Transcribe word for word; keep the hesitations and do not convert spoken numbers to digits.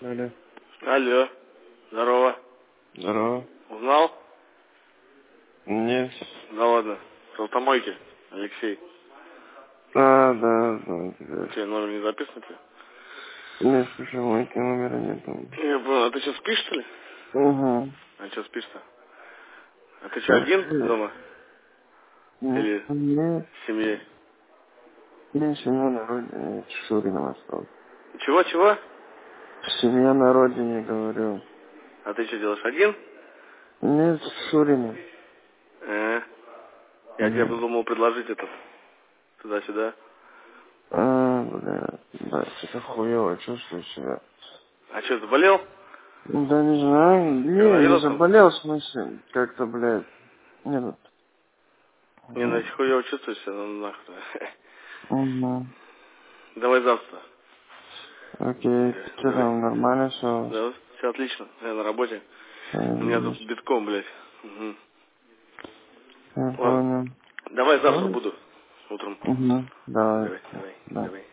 Алло. Алло. Здорово. Здорово. Узнал? Нет. Да ладно. С автомойки. Алексей. А, да, да, да. Тебе номер не записан тебе? Нет, слушай, мой номера нету. Я понял. А ты что, спишь, что ли? Угу. А что спишь-то? А ты что, один Нет, дома? Или нет, с семьей? нет, семья на родине, с Шурином осталась. Чего-чего? Семья на родине, говорю. А ты что делаешь, один? Нет, с Шурином. Э, я тебе Угу. думал предложить этот. Туда-сюда. А, бля, да, что-то хуево чувствую себя. А что, заболел? Да не знаю, не, не Коронавирусом? заболел, в смысле, как-то, блядь, нет. Не, ну если хуево чувствуешь себя, ну нахуй. Угу. Давай завтра. Окей, Э, что Давай. там, нормально все? Да, все отлично. Я на работе. У меня тут Я битком, блядь. Угу. Ладно. понял. Давай завтра Ладно. буду. Утром. Угу. Давай. Давай, давай, Да. давай.